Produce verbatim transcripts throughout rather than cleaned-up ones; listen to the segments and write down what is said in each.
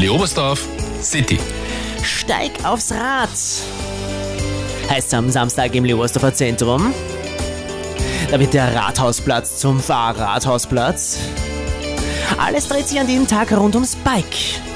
Leobersdorf City. Steig aufs Rad. Heißt am Samstag im Leobersdorfer Zentrum. Da wird der Rathausplatz zum Fahrradhausplatz. Alles dreht sich an diesem Tag rund ums Bike.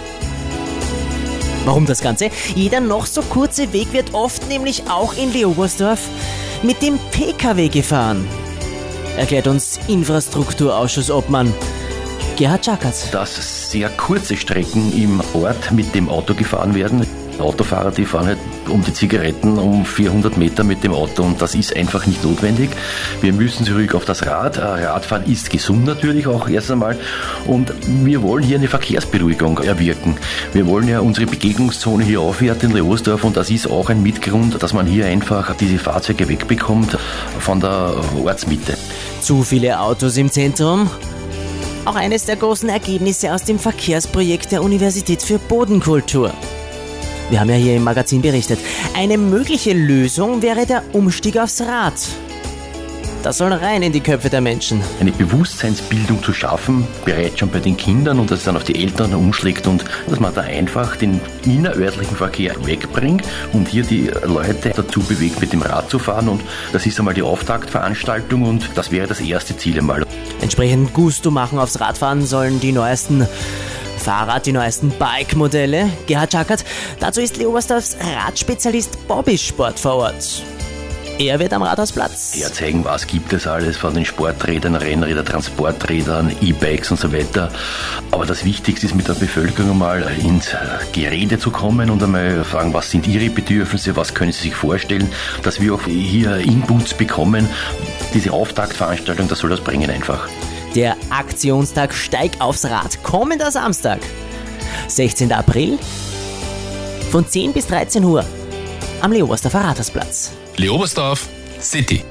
Warum das Ganze? Jeder noch so kurze Weg wird oft nämlich auch in Leobersdorf mit dem P K W gefahren. Erklärt uns Infrastrukturausschuss-Obmann Gerhard Schackert. Dass sehr kurze Strecken im Ort mit dem Auto gefahren werden. Autofahrer, die fahren halt um die Zigaretten um vierhundert Meter mit dem Auto und das ist einfach nicht notwendig. Wir müssen zurück auf das Rad. Radfahren ist gesund natürlich auch erst einmal und wir wollen hier eine Verkehrsberuhigung erwirken. Wir wollen ja unsere Begegnungszone hier aufwerten in Leobersdorf und das ist auch ein Mitgrund, dass man hier einfach diese Fahrzeuge wegbekommt von der Ortsmitte. Zu viele Autos im Zentrum? Auch eines der großen Ergebnisse aus dem Verkehrsprojekt der Universität für Bodenkultur. Wir haben ja hier im Magazin berichtet. Eine mögliche Lösung wäre der Umstieg aufs Rad. Das soll rein in die Köpfe der Menschen. Eine Bewusstseinsbildung zu schaffen, bereits schon bei den Kindern und das dann auf die Eltern umschlägt und dass man da einfach den innerörtlichen Verkehr wegbringt und hier die Leute dazu bewegt, mit dem Rad zu fahren und das ist einmal die Auftaktveranstaltung und das wäre das erste Ziel einmal. Entsprechend Gusto machen aufs Radfahren sollen die neuesten Fahrrad, die neuesten Bike-Modelle. Gerhard Schackert, dazu ist Leobersdorfs Radspezialist Bobby Sport vor Ort. Er wird am Rathausplatz herzeigen, was gibt es alles von den Sporträdern, Rennrädern, Transporträdern, E-Bikes und so weiter. Aber das Wichtigste ist, mit der Bevölkerung mal ins Gerede zu kommen und einmal fragen, was sind ihre Bedürfnisse, was können sie sich vorstellen, dass wir auch hier Inputs bekommen. Diese Auftaktveranstaltung, das soll das bringen einfach. Der Aktionstag Steig aufs Rad, kommender Samstag, sechzehnten April, von zehn bis dreizehn Uhr am Leobersdorfer Rathausplatz. Leobersdorf City.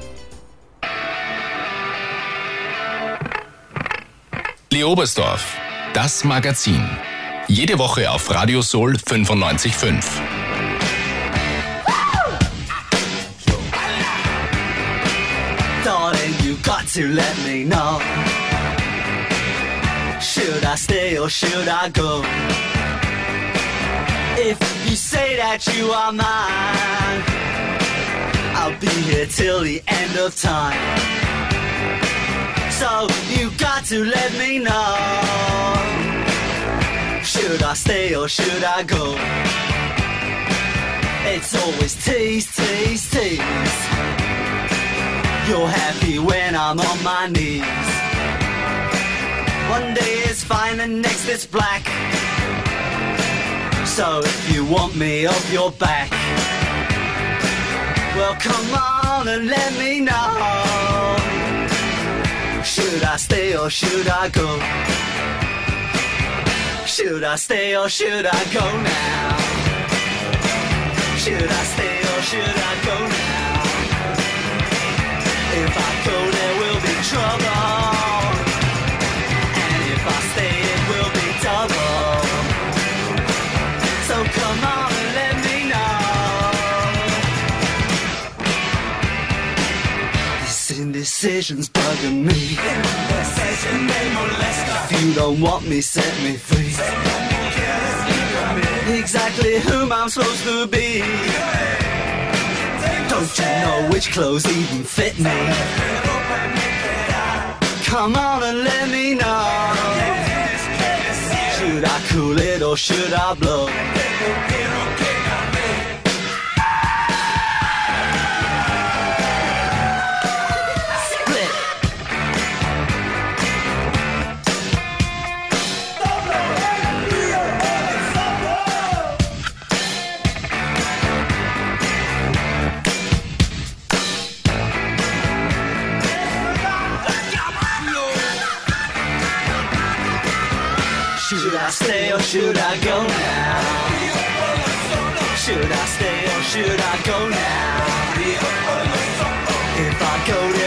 Leobersdorf, das Magazin. Jede Woche auf Radio Soul fünfundneunzig Komma fünf. Darling, you got to let me know. Should I stay or should I go? If you say that you are mine, I'll be here till the end of time. So you got to let me know. Should I stay or should I go? It's always tease, tease, tease. You're happy when I'm on my knees. One day is fine and next it's black. So if you want me off your back, well come on and let me know. Should I stay or should I go? Should I stay or should I go now? Should I stay or should I go now? If I go there will be trouble, and if I stay it will be double. So come on and let me know. This indecision's bugging me. If you don't want me, set me free. Exactly whom I'm supposed to be. Don't you know which clothes even fit me? Come on and let me know. Should I cool it or should I blow? Split. Should I stay or should I go now? Should I stay or should I go now? If I go